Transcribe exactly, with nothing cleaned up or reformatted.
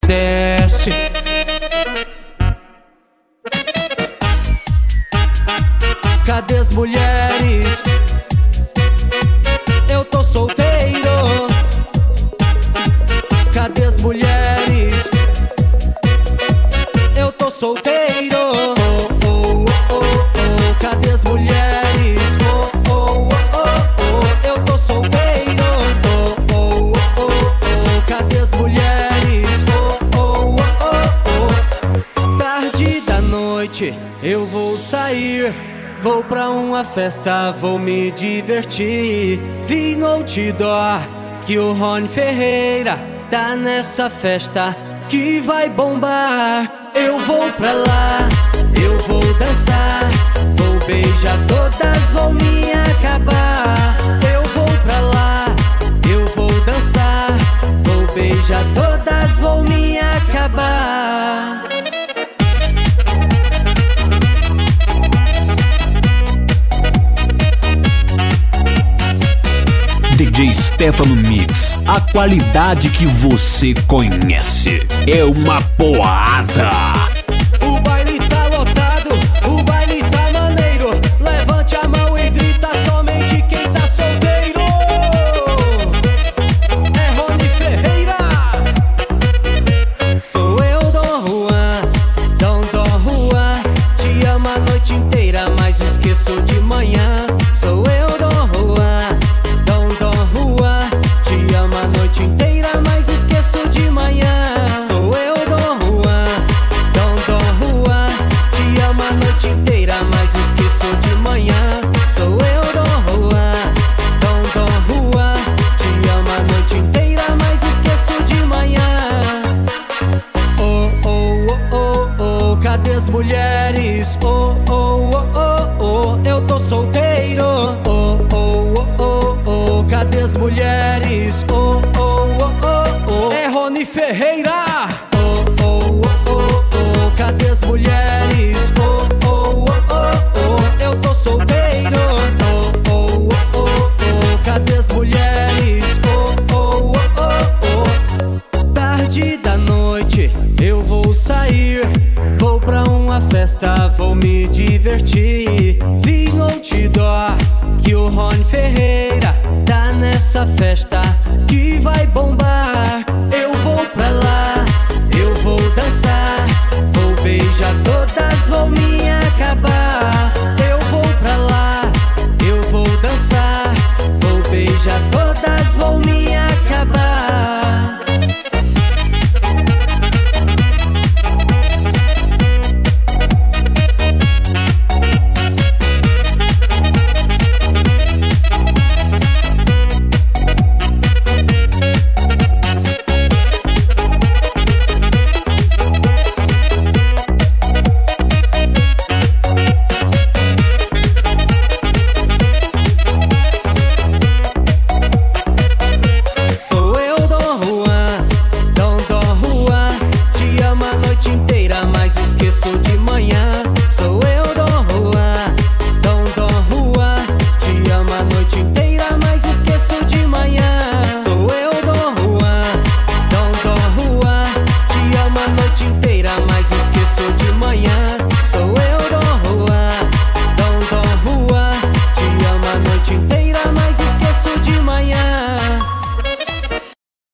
desce. Cadê as mulheres? Eu tô solteiro. Cadê as mulheres? Eu tô solteiro. Oh, oh, oh, oh. Cadê as mulheres? Oh, oh, oh, oh. Eu tô solteiro. Oh, oh, oh, oh. Cadê as mulheres? Oh, oh, oh, oh. Tarde da noite eu vou sair. Vou pra uma festa, vou me divertir. Vi no outdoor que o Rony Ferreira tá nessa festa que vai bombar. Eu vou pra lá, eu vou dançar, vou beijar todas, vou me acabar. Eu vou pra lá, eu vou dançar, vou beijar todas, vou me acabar. D J Stefano Mix, a qualidade que você conhece é uma porrada. O baile tá lotado, o baile tá maneiro. Levante a mão e grita somente quem tá solteiro. É Rony Ferreira. Sou eu, Dom Juan, Dom Dom Juan. Te amo a noite inteira, mas esqueço de manhã. Sou eu, Dom Juan, Dom Dom Juan. Te amo a noite inteira, mas esqueço de manhã. Sou eu, Dom Juan, Dom Dom Juan. Te amo a noite inteira, mas esqueço de manhã. Sou eu, Dom Juan, Dom Dom Juan. Te amo a noite inteira, mas esqueço de manhã. Oh, oh, oh, oh, oh. Cadê as mulheres? Oh, oh, oh, oh, oh. Eu tô solteiro. Oh, oh, oh, oh, oh. Cadê as mulheres? Oh, oh, oh, oh, oh. É Rony Ferreira. Oh, oh, oh, oh, oh. Cadê as mulheres? Oh, oh, oh, oh, oh. Eu tô solteiro. Oh, oh, oh, oh. Cadê as mulheres? Oh, oh, oh, oh. Tarde da noite eu vou sair. Vou pra uma festa, vou me divertir. Vi no outdoor que o Rony Ferreira tá nessa festa que vai bombar.